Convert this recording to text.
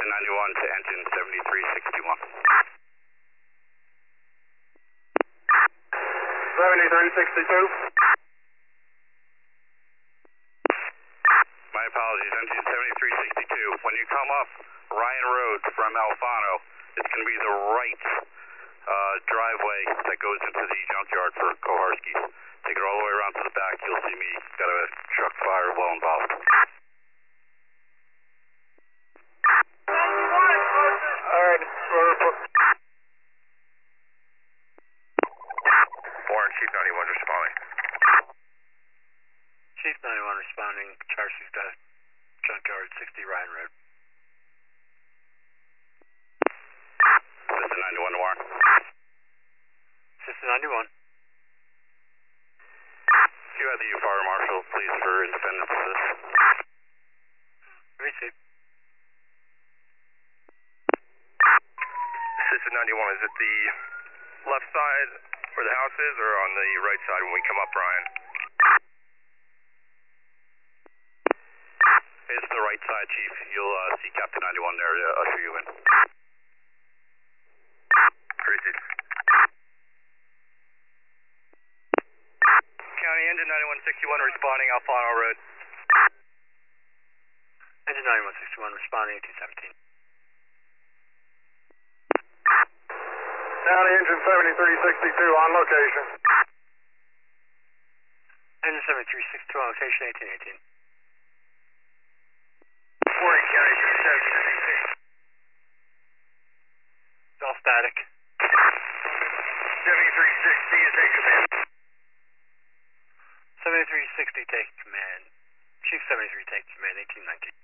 System 91 to engine 7361. 7362. My apologies, engine 7362. When you come up Ryan Road from Alfano, it's going to be the right driveway that goes into the junkyard for Koharski. Take it all the way around to the back, you'll see me. Got a truck fire well involved. Alright, Warren, Chief 91 responding. Chief 91 responding, Charge 6 Dash Junkyard 60 Ryan Road. System 91 to Warren. System 91. You have the fire marshal, please, for independent assist. Receive. System 91, is it the left side where the house is, or on the right side when we come up, Brian? It's the right side, Chief. You'll see Captain 91 there to usher you in. Receive. County Engine 9161 responding, Alfano Road. Engine 9161 responding, 217. County Engine 7362 on location. Engine 7362 on location, 1818. Warren County Engine 7362. It's all static. 7360 to take command. 7360 take command. Chief 73 take command, 1819.